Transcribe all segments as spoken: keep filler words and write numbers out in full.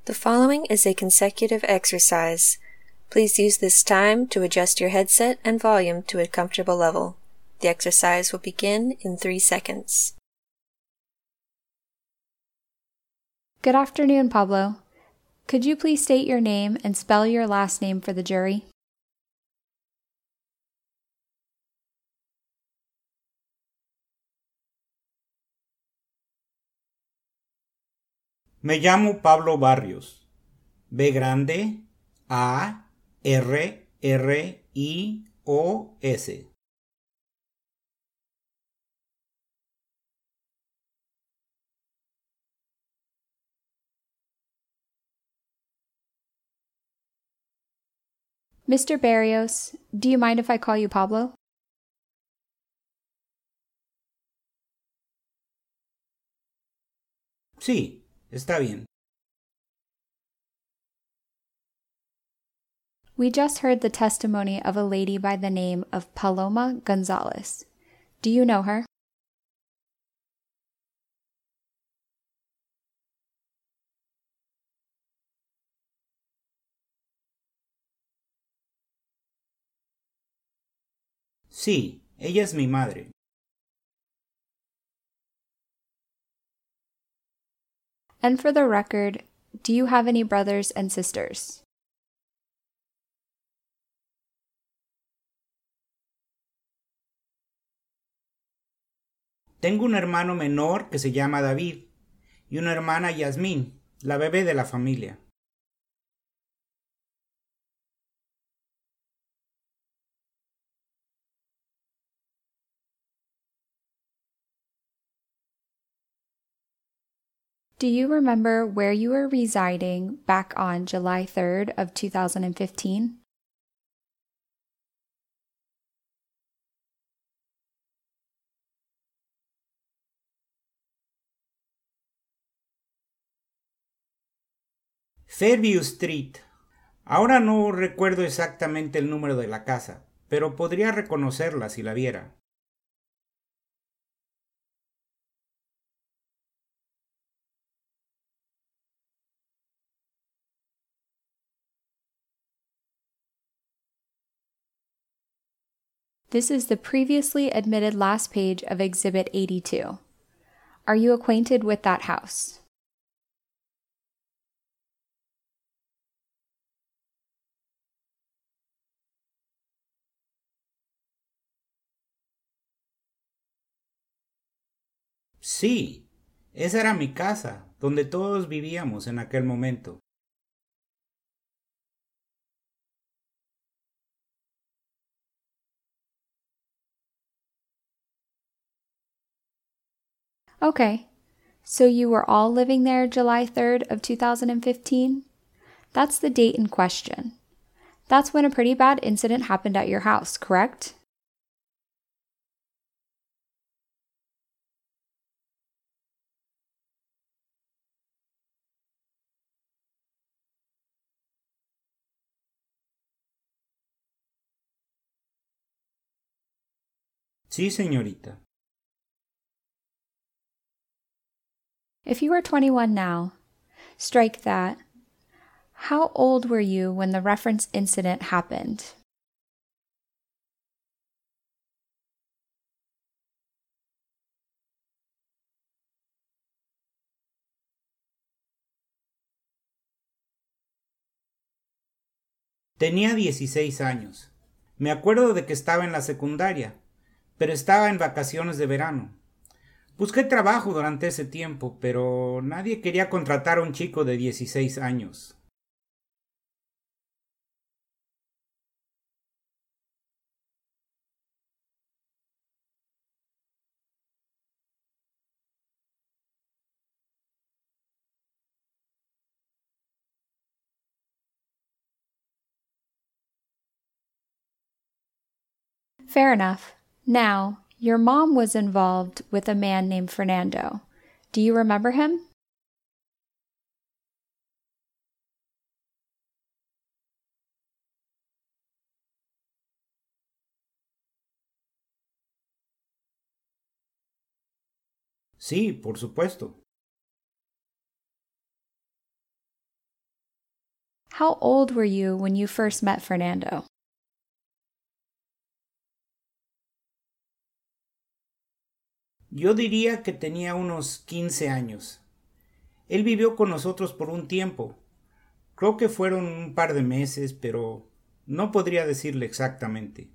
The following is a consecutive exercise. Please use this time to adjust your headset and volume to a comfortable level. The exercise will begin in three seconds. Good afternoon, Pablo. Could you please state your name and spell your last name for the jury? Me llamo Pablo Barrios. B grande, A, R, R, I, O, S. Mister Barrios, do you mind if I call you Pablo? Sí, está bien. We just heard the testimony of a lady by the name of Paloma Gonzalez. Do you know her? Sí, ella es mi madre. And for the record, do you have any brothers and sisters? Tengo un hermano menor que se llama David y una hermana Yasmín, la bebé de la familia. Do you remember where you were residing back on July third of two thousand fifteen? Fairview Street. Ahora no recuerdo exactamente el número de la casa, pero podría reconocerla si la viera. This is the previously admitted last page of Exhibit eighty-two. Are you acquainted with that house? Sí, esa era mi casa, donde todos vivíamos en aquel momento. Okay, so you were all living there July third of two thousand fifteen? That's the date in question. That's when a pretty bad incident happened at your house, correct? Sí, señorita. If you are twenty-one now, strike that. How old were you when the reference incident happened? Tenía dieciséis años. Me acuerdo de que estaba en la secundaria, pero estaba en vacaciones de verano. Busqué trabajo durante ese tiempo, pero nadie quería contratar a un chico de dieciséis años. Fair enough. Now, your mom was involved with a man named Fernando. Do you remember him? Sí, por supuesto. How old were you when you first met Fernando? Yo diría que tenía unos quince años. Él vivió con nosotros por un tiempo. Creo que fueron un par de meses, pero no podría decirle exactamente.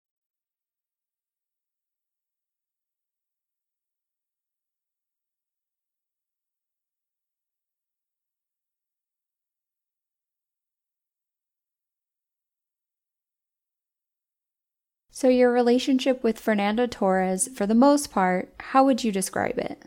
So your relationship with Fernando Torres, for the most part, how would you describe it?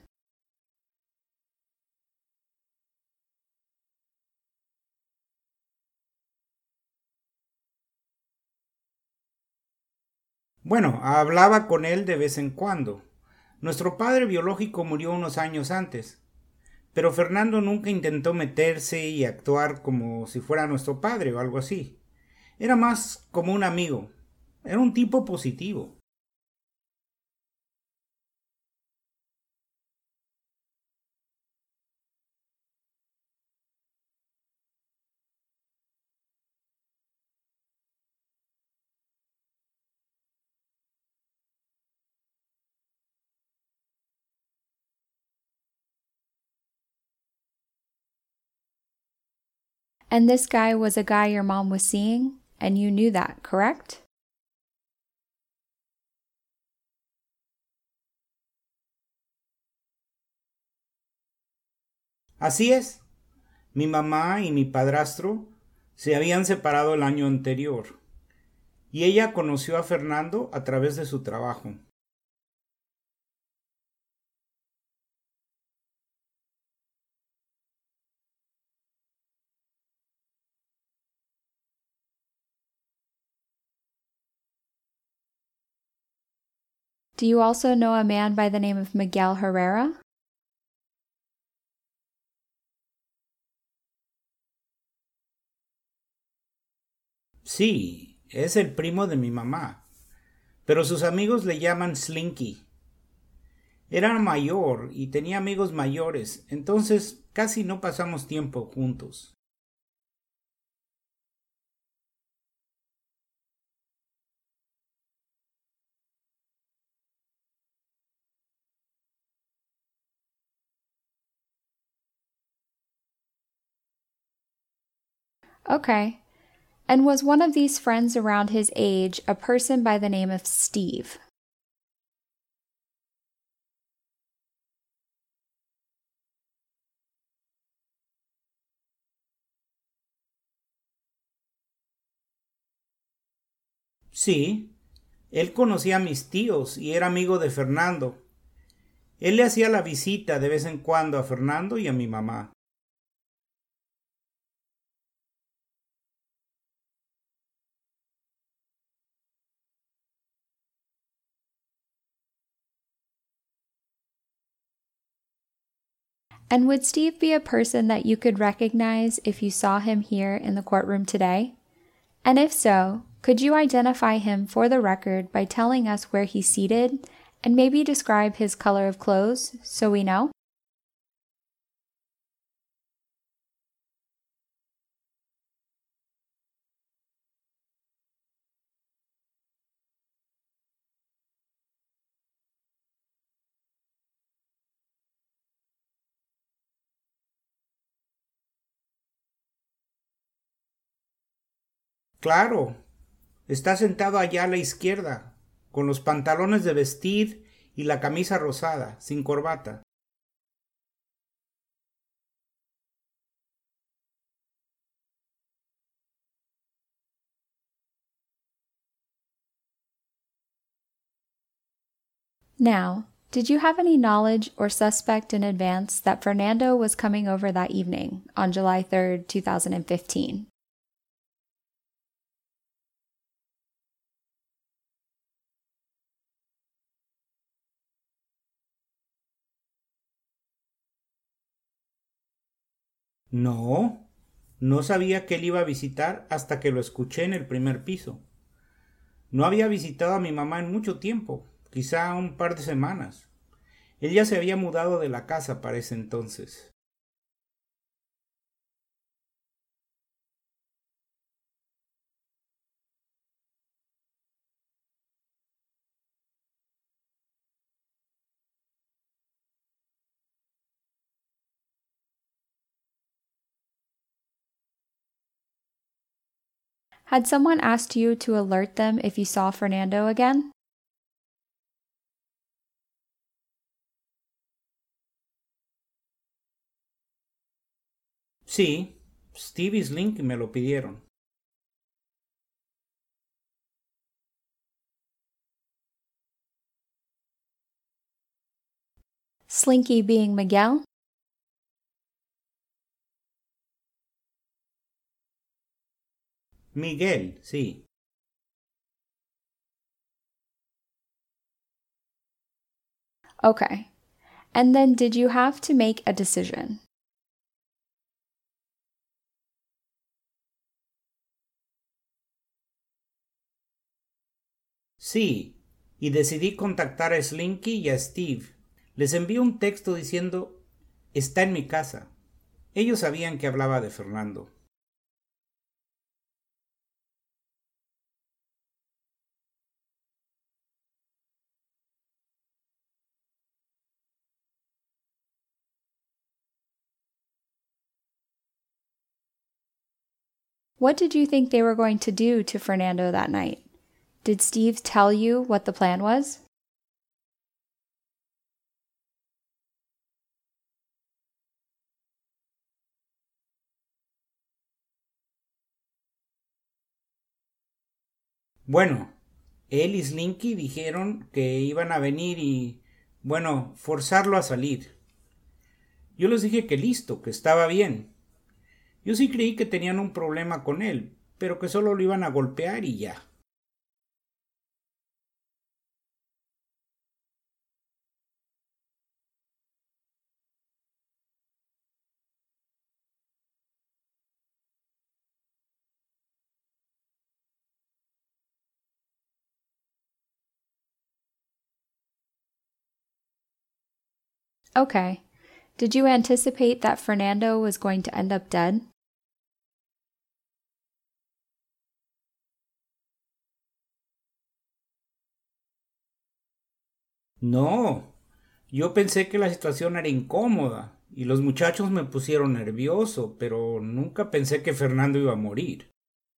Bueno, hablaba con él de vez en cuando. Nuestro padre biológico murió unos años antes, pero Fernando nunca intentó meterse y actuar como si fuera nuestro padre o algo así. Era más como un amigo. Era un tipo positivo. And this guy was a guy your mom was seeing, and you knew that, correct? Así es. Mi mamá y mi padrastro se habían separado el año anterior, y ella conoció a Fernando a través de su trabajo. Do you also know a man by the name of Miguel Herrera? Sí, es el primo de mi mamá, pero sus amigos le llaman Slinky. Era mayor y tenía amigos mayores, entonces casi no pasamos tiempo juntos. Okay. And was one of these friends around his age a person by the name of Steve? Sí, él conocía a mis tíos y era amigo de Fernando. Él le hacía la visita de vez en cuando a Fernando y a mi mamá. And would Steve be a person that you could recognize if you saw him here in the courtroom today? And if so, could you identify him for the record by telling us where he's seated and maybe describe his color of clothes so we know? Claro, está sentado allá a la izquierda, con los pantalones de vestir y la camisa rosada, sin corbata. Now, did you have any knowledge or suspect in advance that Fernando was coming over that evening on July third, two thousand fifteen? No, no sabía que él iba a visitar hasta que lo escuché en el primer piso. No había visitado a mi mamá en mucho tiempo, quizá un par de semanas. Él ya se había mudado de la casa para ese entonces. Had someone asked you to alert them if you saw Fernando again? Sí, Steve y Slinky me lo pidieron. Slinky being Miguel? Miguel, sí. Okay. And then did you have to make a decision? Sí, y decidí contactar a Slinky y a Steve. Les envié un texto diciendo, está en mi casa. Ellos sabían que hablaba de Fernando. What did you think they were going to do to Fernando that night? Did Steve tell you what the plan was? Bueno, él y Slinky dijeron que iban a venir y, bueno, forzarlo a salir. Yo les dije que listo, que estaba bien. Yo sí creí que tenían un problema con él, pero que solo lo iban a golpear y ya. Okay. Did you anticipate that Fernando was going to end up dead? No, yo pensé que la situación era incómoda y los muchachos me pusieron nervioso, pero nunca pensé que Fernando iba a morir.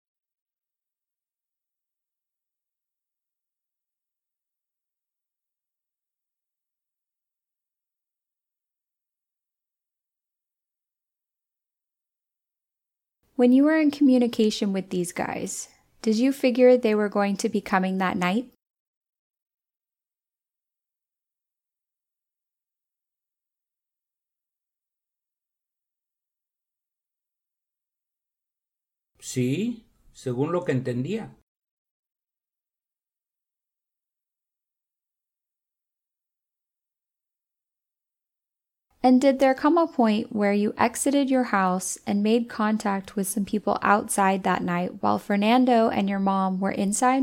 When you were in communication with these guys, did you figure they were going to be coming that night? Sí, según lo que entendía. And did there come a point where you exited your house and made contact with some people outside that night while Fernando and your mom were inside?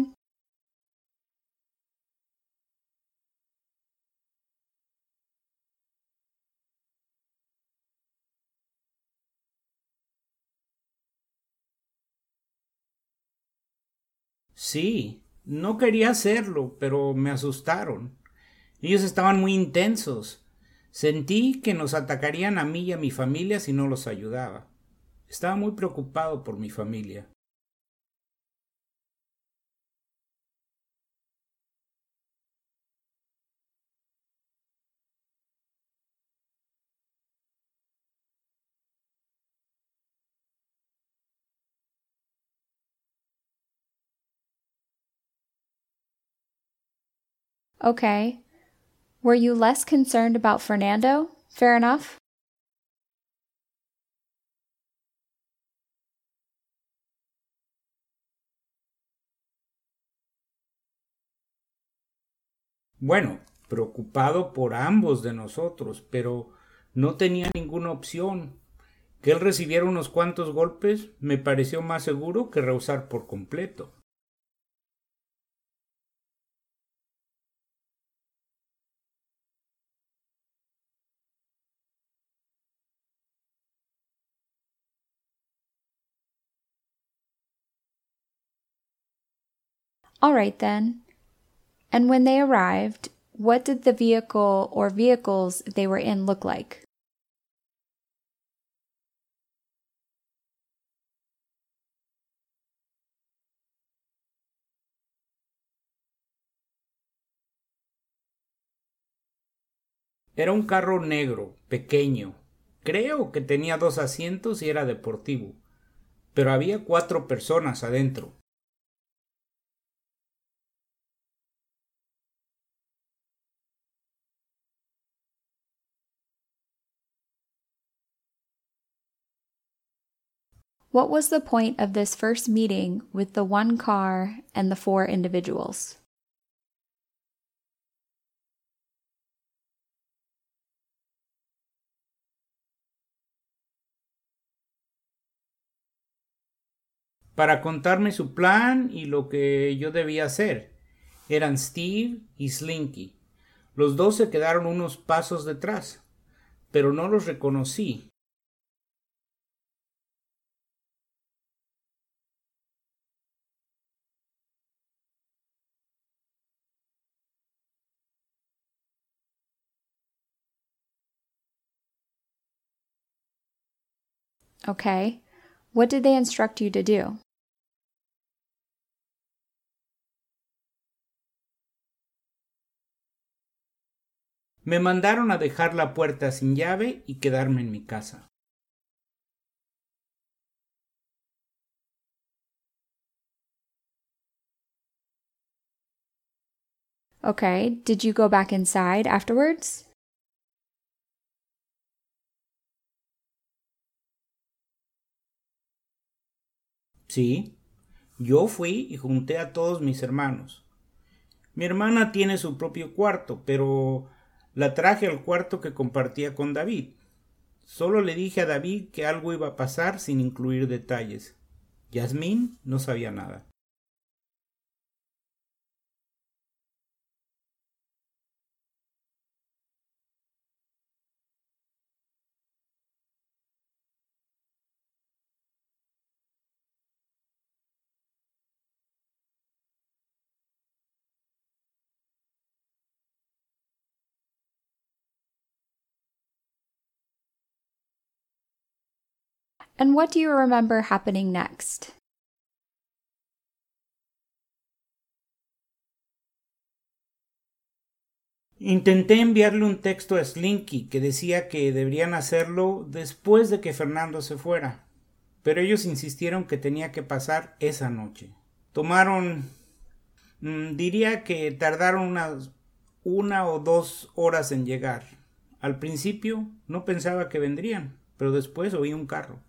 Sí, no quería hacerlo, pero me asustaron. Ellos estaban muy intensos. Sentí que nos atacarían a mí y a mi familia si no los ayudaba. Estaba muy preocupado por mi familia. Okay. Were you less concerned about Fernando? Fair enough. Bueno, preocupado por ambos de nosotros, pero no tenía ninguna opción. Que él recibiera unos cuantos golpes me pareció más seguro que rehusar por completo. All right then. And when they arrived, what did the vehicle or vehicles they were in look like? Era un carro negro, pequeño. Creo que tenía dos asientos y era deportivo, pero había cuatro personas adentro. What was the point of this first meeting with the one car and the four individuals? Para contarme su plan y lo que yo debía hacer. Eran Steve y Slinky. Los dos se quedaron unos pasos detrás, pero no los reconocí. Okay. What did they instruct you to do? Me mandaron a dejar la puerta sin llave y quedarme en mi casa. Okay. Did you go back inside afterwards? Sí, yo fui y junté a todos mis hermanos. Mi hermana tiene su propio cuarto, pero la traje al cuarto que compartía con David. Solo le dije a David que algo iba a pasar sin incluir detalles. Yasmín no sabía nada. And what do you remember happening next? Intenté enviarle un texto a Slinky que decía que deberían hacerlo después de que Fernando se fuera, pero ellos insistieron que tenía que pasar esa noche. Tomaron, mmm, diría que tardaron unas una o dos horas en llegar. Al principio no pensaba que vendrían, pero después oí un carro.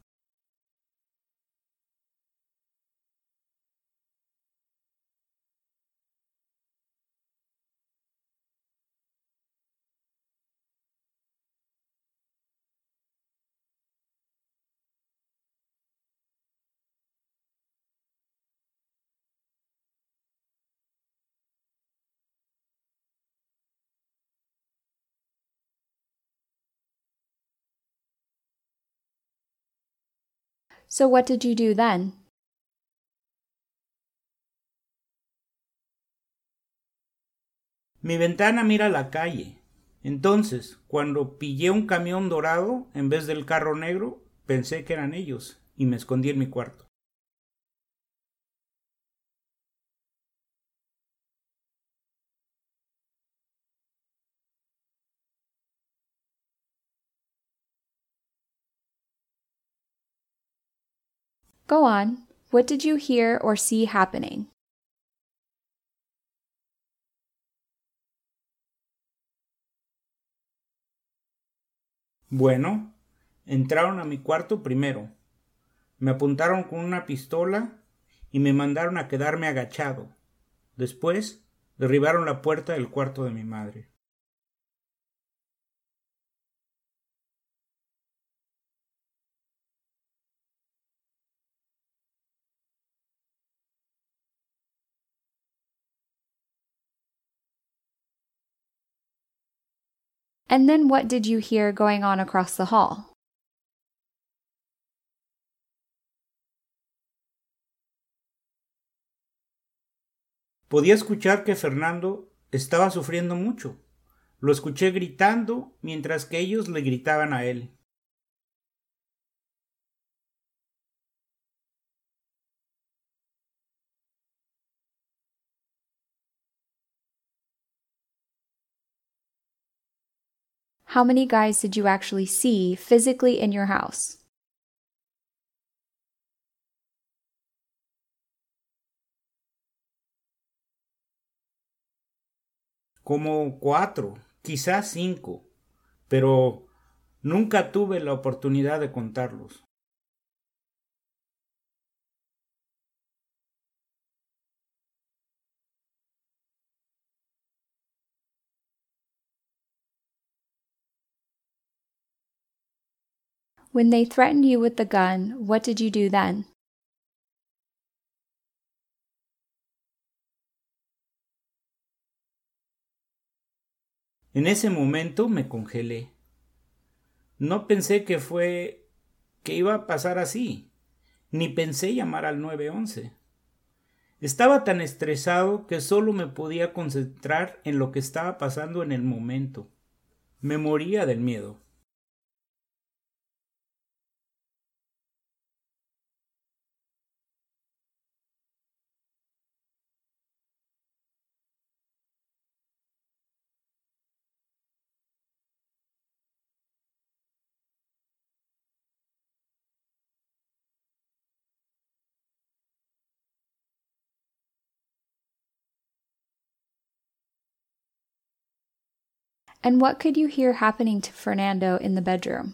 So what did you do then? Mi ventana mira la calle. Entonces, cuando pillé un camión dorado en vez del carro negro, pensé que eran ellos y me escondí en mi cuarto. Go on. What did you hear or see happening? Bueno, entraron a mi cuarto primero. Me apuntaron con una pistola y me mandaron a quedarme agachado. Después, derribaron la puerta del cuarto de mi madre. And then what did you hear going on across the hall? Podía escuchar que Fernando estaba sufriendo mucho. Lo escuché gritando mientras que ellos le gritaban a él. how many guys did you actually see physically in your house? Como cuatro, quizás cinco, pero nunca tuve la oportunidad de contarlos. When they threatened you with the gun, what did you do then? En ese momento me congelé. No pensé que fue que iba a pasar así, ni pensé llamar al nueve once. Estaba tan estresado que solo me podía concentrar en lo que estaba pasando en el momento. Me moría del miedo. And what could you hear happening to Fernando in the bedroom?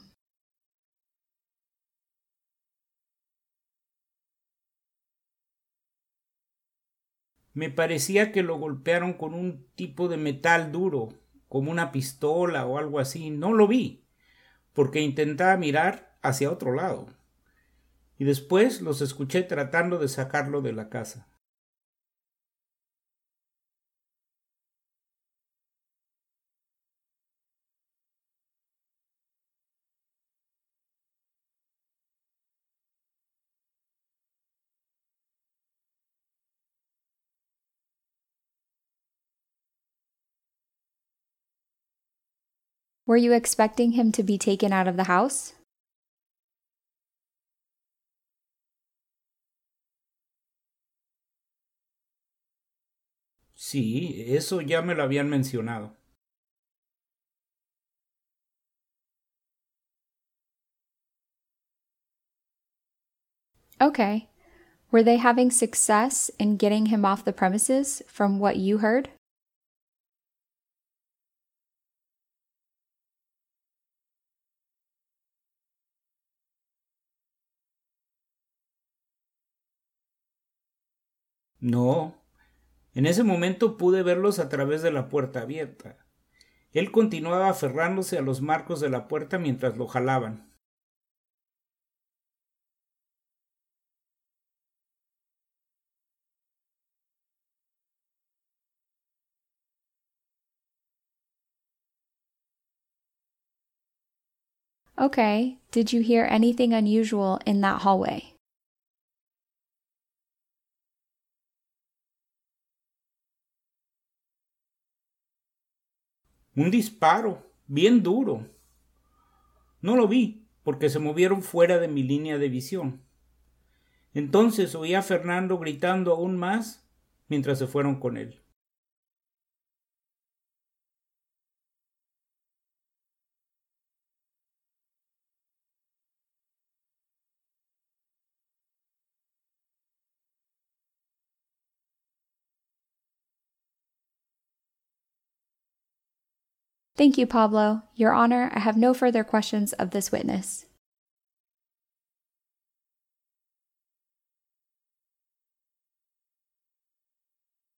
Me parecía que lo golpearon con un tipo de metal duro, como una pistola o algo así. No lo vi, porque intentaba mirar hacia otro lado. Y después los escuché tratando de sacarlo de la casa. Were you expecting him to be taken out of the house? Sí, eso ya me lo habían mencionado. Okay. Were they having success in getting him off the premises from what you heard? No, en ese momento pude verlos a través de la puerta abierta. Él continuaba aferrándose a los marcos de la puerta mientras lo jalaban. Okay. Did you hear anything unusual in that hallway? Un disparo, bien duro. No lo vi, porque se movieron fuera de mi línea de visión. Entonces oí a Fernando gritando aún más mientras se fueron con él. Thank you, Pablo. Your Honor, I have no further questions of this witness.